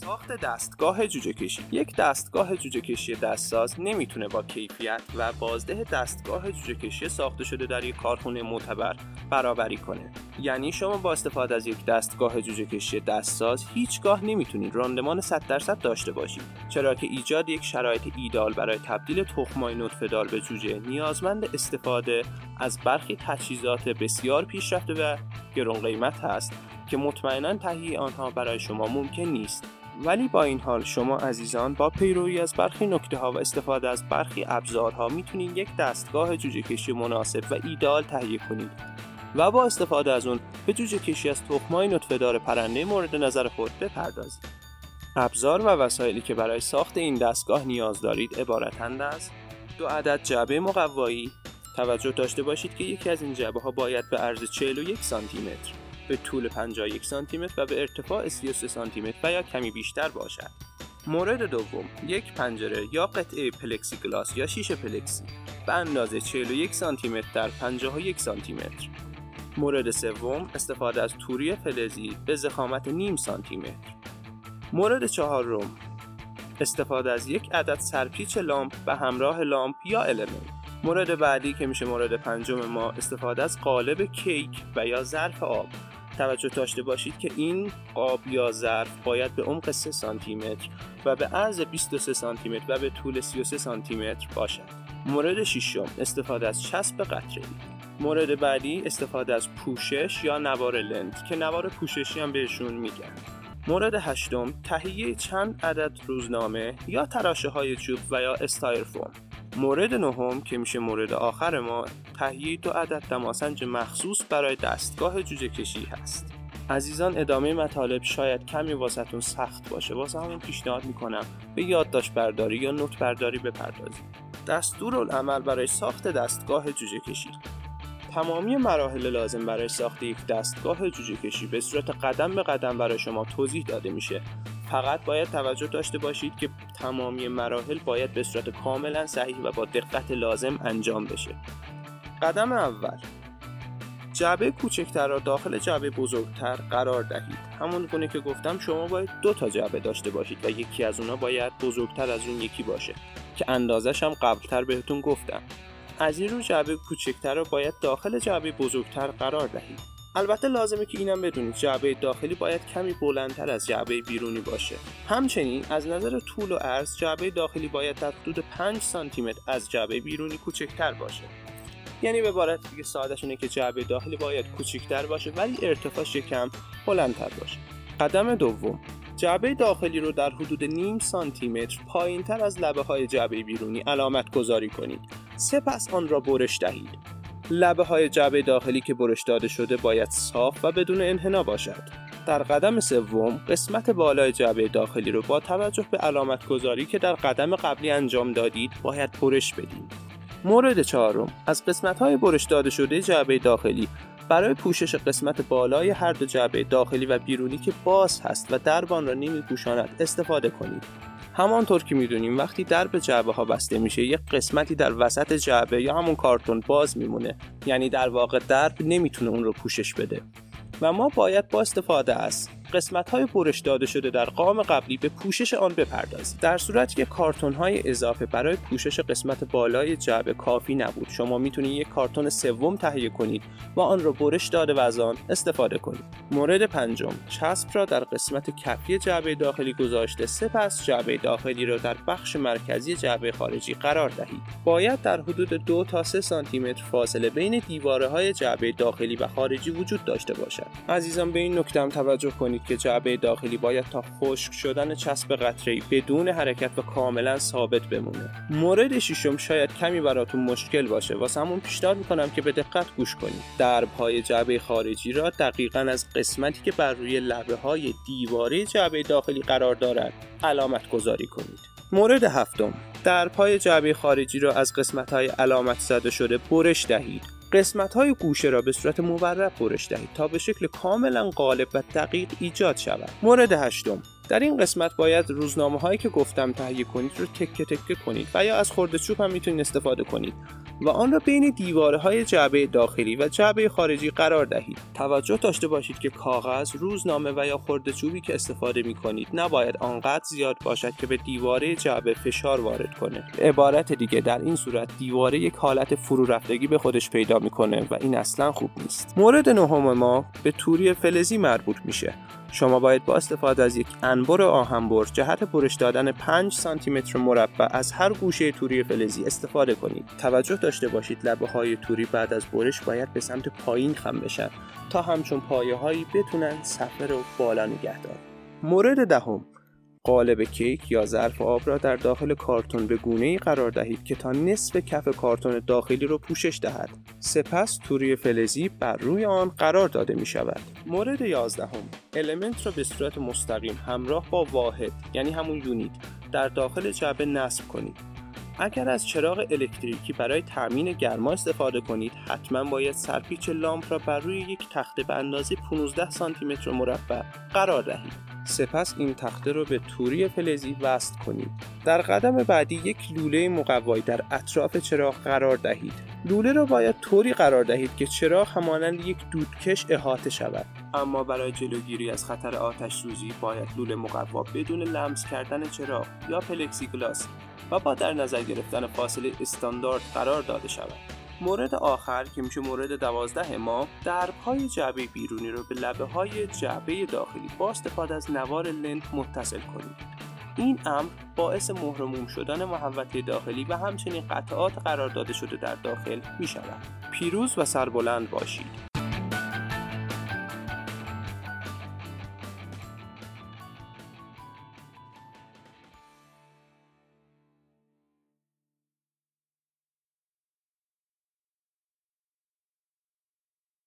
ساخت دستگاه جوجه کشی. یک دستگاه جوجه کشی دستساز نمیتونه با کیفیت و بازده دستگاه جوجه کشی ساخته شده در یک کارخونه معتبر برابری کنه. یعنی شما با استفاده از یک دستگاه جوجه کشی دستساز هیچگاه نمیتونید راندمان 100% داشته باشید، چرا که ایجاد یک شرایط ایدئال برای تبدیل تخم‌های نطفه‌دار به جوجه نیازمند استفاده از برخی تجهیزات بسیار پیشرفته و گران قیمت است که مطمئناً تهیه آنها برای شما ممکن نیست. ولی با این حال شما عزیزان با پیروی از برخی نکته‌ها و استفاده از برخی ابزارها میتونید یک دستگاه جوجه کشی مناسب و ایدئال تهیه کنید و با استفاده از اون به جوجه کشی از تخم‌های نطفه‌دار پرنده مورد نظر خود بپردازید. ابزار و وسایلی که برای ساخت این دستگاه نیاز دارید عبارتند از 2 عدد جعبه مقوایی. توجه داشته باشید که یکی از این جعبه‌ها باید به عرض 41 سانتی متر، به طول 51 سانتی متر و به ارتفاع 33 سانتی متر و یا کمی بیشتر باشد. مورد دوم، یک پنجره یا قطعه پلکسی گلاس یا شیشه پلکسی به اندازه 41 سانتی متر در 51 سانتی متر. مورد سوم، استفاده از توری فلزی به ضخامت نیم سانتی متر. مورد چهارم، استفاده از یک عدد سرپیچ لامپ به همراه لامپ یا المنت. مورد بعدی که میشه مورد پنجم ما، استفاده از قالب کیک و یا ظرف آب. توجه داشته باشید که این قاب یا ظرف باید به عمق 3 سانتی متر و به عرض 23 سانتی متر و به طول 33 سانتی متر باشد. مورد ششم، استفاده از چسب قطره‌ای. مورد بعدی، استفاده از پوشش یا نوار لنت که نوار پوششی هم بهشون میگن. مورد هشتم، تهیه چند عدد روزنامه یا تراشه‌های چوب و یا استایرفوم. مورد نهم که میشه مورد آخر ما، تهیه 2 عدد دماسنج مخصوص برای دستگاه جوجه کشی هست. عزیزان ادامه مطالب شاید کمی واسهتون سخت باشه، واسه همون پیشنهاد میکنم به یادداشت برداری یا نوت برداری بپردازید. دستورالعمل برای ساخت دستگاه جوجه کشی. تمامی مراحل لازم برای ساخت یک دستگاه جوجه کشی به صورت قدم به قدم برای شما توضیح داده میشه. فقط باید توجه داشته باشید که تمامی مراحل باید به صورت کاملا صحیح و با دقت لازم انجام بشه. قدم اول، جعبه کوچکتر را داخل جعبه بزرگتر قرار دهید. همون گونه که گفتم شما باید 2 تا جعبه داشته باشید و یکی از اونها باید بزرگتر از اون یکی باشه که اندازش هم قبلتر بهتون گفتم. از این رو جعبه کوچکتر را باید داخل جعبه بزرگتر قرار دهید. البته لازمه که اینم بدونید جعبه داخلی باید کمی بلندتر از جعبه بیرونی باشه. همچنین از نظر طول و عرض جعبه داخلی باید در حدود 5 سانتی متر از جعبه بیرونی کوچکتر باشه. یعنی به عبارت دیگه ساده‌ش اینه که جعبه داخلی باید کوچکتر باشه ولی ارتفاعش یکم بلندتر باشه. قدم دوم، جعبه داخلی رو در حدود نیم سانتی متر پایین‌تر از لبه‌های جعبه بیرونی علامت گذاری کنید. سپس آن را برش دهید. لبه‌های جعبه داخلی که برش داده شده باید صاف و بدون انحنا باشد. در قدم سوم، قسمت بالای جعبه داخلی رو با توجه به علامت گذاری که در قدم قبلی انجام دادید باید برش بدید. مورد چهارم، از قسمت‌های برش داده شده جعبه داخلی برای پوشش قسمت بالای هر دو جعبه داخلی و بیرونی که باز هست و دربان را نمی‌پوشاند استفاده کنید. همانطور که میدونیم وقتی درب جعبه ها بسته میشه یک قسمتی در وسط جعبه یا همون کارتون باز میمونه، یعنی در واقع درب نمیتونه اون رو پوشش بده و ما باید با استفاده از قسمت‌های برش داده شده در قام قبلی به پوشش آن بپردازید. در صورتی که کارتون‌های اضافه برای پوشش قسمت بالای جعبه کافی نبود، شما میتونید یک کارتون سوم تهیه کنید و آن را برش داده و از آن استفاده کنید. مورد پنجم، چسب را در قسمت کفی جعبه داخلی گذاشته سپس جعبه داخلی را در بخش مرکزی جعبه خارجی قرار دهید. باید در حدود 2 تا 3 سانتی متر فاصله بین دیواره‌های جعبه داخلی و خارجی وجود داشته باشد. عزیزان به این نکته هم توجه کنید که جعبه داخلی باید تا خشک شدن چسب قطره‌ای بدون حرکت و کاملا ثابت بمونه. مورد ششم شاید کمی براتون مشکل باشه، واسه همون پیشنهاد میکنم که به دقت گوش کنید. درب‌های جعبه خارجی را دقیقاً از قسمتی که بر روی لبه‌های دیواره جعبه داخلی قرار دارد علامت گذاری کنید. مورد هفتم، درب‌های جعبه خارجی را از قسمت‌های علامت زده شده برش دهید. قسمت‌های گوشه را به صورت مورب برش دهید تا به شکل کاملا غالب و دقیق ایجاد شود. مورد هشتم، در این قسمت باید روزنامه‌هایی که گفتم تهیه کنید رو تکه تکه کنید و یا از خرده چوب هم میتونید استفاده کنید و آن را بین دیوارهای جعبه داخلی و جعبه خارجی قرار دهید. توجه داشته باشید که کاغذ، روزنامه و یا خرده چوبی که استفاده می‌کنید نباید آنقدر زیاد باشد که به دیواره جعبه فشار وارد کنه. به عبارت دیگه در این صورت دیواره یک حالت فرو رفتگی به خودش پیدا می‌کنه و این اصلاً خوب نیست. مورد نهم ما به توری فلزی مربوط میشه. شما باید با استفاده از یک انبر آهنبر جهت برش دادن 5 سانتی متر مربع از هر گوشه توری فلزی استفاده کنید. توجه داشته باشید لبه‌های توری بعد از برش باید به سمت پایین خم بشن تا همچون پایه‌هایی بتونن صفحه رو بالا نگه دارن. مورد دهم، قالب کیک یا ظرف آب را در داخل کارتون به گونه‌ای قرار دهید که تا نصف کف کارتون داخلی را پوشش دهد. سپس توری فلزی بر روی آن قرار داده می شود. مورد 11، المنت را به صورت مستقیم همراه با واحد یعنی همون یونیت در داخل جعبه نصب کنید. اگر از چراغ الکتریکی برای تامین گرما استفاده کنید، حتما باید سرپیچ لامپ را بر روی یک تخته به اندازه 15 سانتی متر مربع قرار دهید. سپس این تخته را به توری فلزی وصل کنید. در قدم بعدی یک لوله مقوایی در اطراف چراغ قرار دهید. لوله را باید طوری قرار دهید که چراغ همانند یک دودکش احاطه شود. اما برای جلوگیری از خطر آتش سوزی باید لوله مقوا بدون لمس کردن چراغ یا پلکسیگلاس و با در نظر گرفتن فاصله استاندارد قرار داده شود. مورد آخر که میشه مورد 12 ما، درب‌های جعبه بیرونی رو به لبه‌های جعبه داخلی با استفاده از نوار لنت متصل کنید. این امر باعث مهرموم شدن محوطه داخلی و همچنین قطعات قرار داده شده در داخل می شود. پیروز و سربلند باشید.